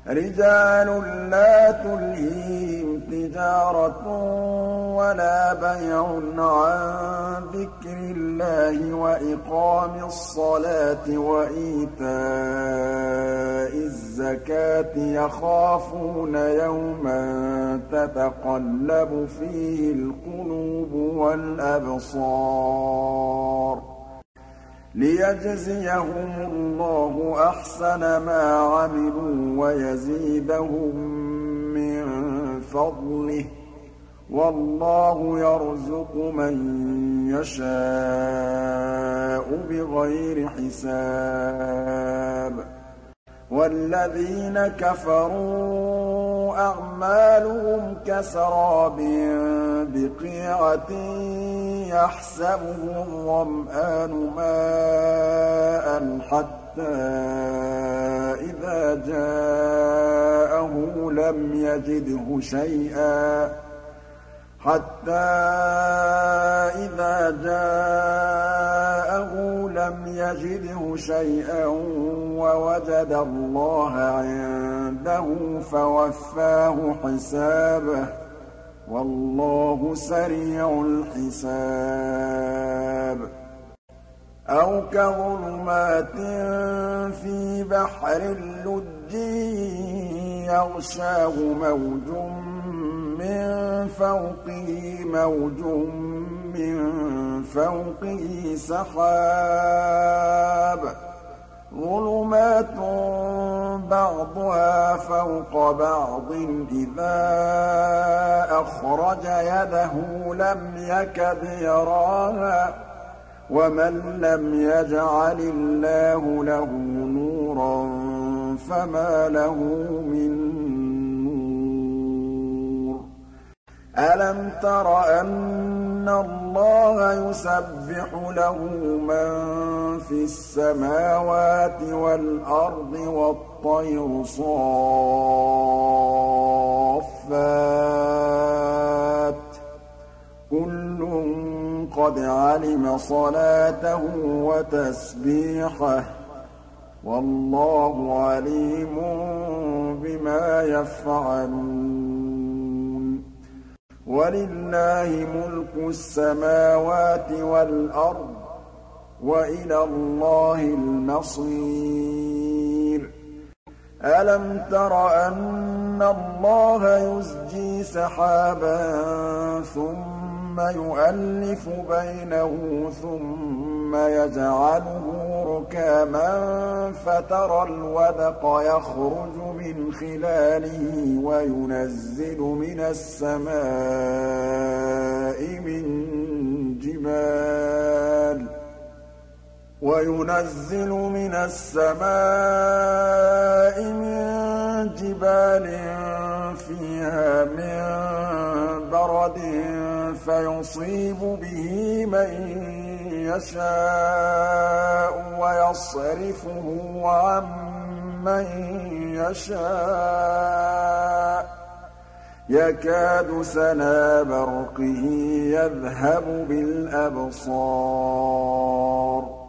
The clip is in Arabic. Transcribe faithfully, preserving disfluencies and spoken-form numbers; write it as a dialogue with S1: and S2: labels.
S1: رِجَالٌ لَّا تُلْهِيهِمْ تِجَارَةٌ وَلَا بَيْعٌ عَن ذِكْرِ اللَّهِ وَإِقَامِ الصَّلَاةِ وَإِيتَاءِ الزَّكَاةِ يَخَافُونَ يَوْمًا تَتَقَلَّبُ فِيهِ الْقُلُوبُ وَالْأَبْصَارُ لِيَجْزِيَهُمُ اللَّهُ أَحْسَنَ مَا عَمِلُوا وَيَزِيدَهُم مِّن فَضْلِهِ ۗ وَاللَّهُ يَرْزُقُ مَن يَشَاءُ بِغَيْرِ حِسَابٍ وَالَّذِينَ كَفَرُوا أَعْمَالُهُمْ كَسَرَابٍ بِقِيعَةٍ يَحْسَبُهُ الظَّمْآنُ مَاءً حَتَّىٰ إِذَا جَاءَهُ لَمْ يَجِدْهُ شَيْئًا حَتَّىٰ إِذَا جَاءَهُ لَمْ يَجِدْهُ شَيْئًا وَوَجَدَ اللَّهَ عِندَهُ فَوَفَّاهُ حِسَابَهُ ۗ وَاللَّهُ سَرِيعُ الْحِسَابِ أَوْ كَظُلُمَاتٍ فِي بَحْرٍ لُّجِّيٍّ يَغْشَاهُ مَوْجٌ مِّن فَوْقِهِ مَوْجٌ مِّن فَوْقِهِ سَحَابٌ ظُلُمَاتٌ بَعْضُهَا فَوْقَ بَعْضٍ إِذَا أَخْرَجَ يَدَهُ لَمْ يَكَدْ يَرَاهَا ۗ وَمَن لَّمْ يَجْعَلِ اللَّهُ لَهُ نُورًا فَمَا لَهُ مِن نُّورٍ أَلَمْ تَرَ أَنَّ اللَّهَ يُسَبِّحُ لَهُ مَن فِي السَّمَاوَاتِ وَالْأَرْضِ وَالطَّيْرُ صَافَّاتٍ ۖ كُلٌّ قَدْ عَلِمَ صَلَاتَهُ وَتَسْبِيحَهُ ۗ وَاللَّهُ عَلِيمٌ بِمَا يَفْعَلُونَ وَلِلَّهِ مُلْكُ السَّمَاوَاتِ وَالْأَرْضِ ۖ وَإِلَى اللَّهِ الْمَصِيرُ أَلَمْ تَرَ أَنَّ اللَّهَ يُزْجِي سَحَابًا ثُمَّ يُؤَلِّفُ بَيْنَهُ ثُمَّ يَجْعَلُهُ رُكَامًا فَتَرَى الْوَدْقَ يَخْرُجُ مِنْ خِلَالِهِ وَيُنَزِّلُ مِنَ السَّمَاءِ مِن جِبَالٍ وَيُنَزِّلُ مِنَ السَّمَاءِ مِن جِبَالٍ فِيهَا مِن بَرَدٍ فَيُصِيبُ بِهِ مَن يَشَاءُ وَيَصْرِفُهُ عَن مَّن يَشَاءُ يَكَادُ سَنَا بَرْقِهِ يَذْهَبُ بِالْأَبْصَارِ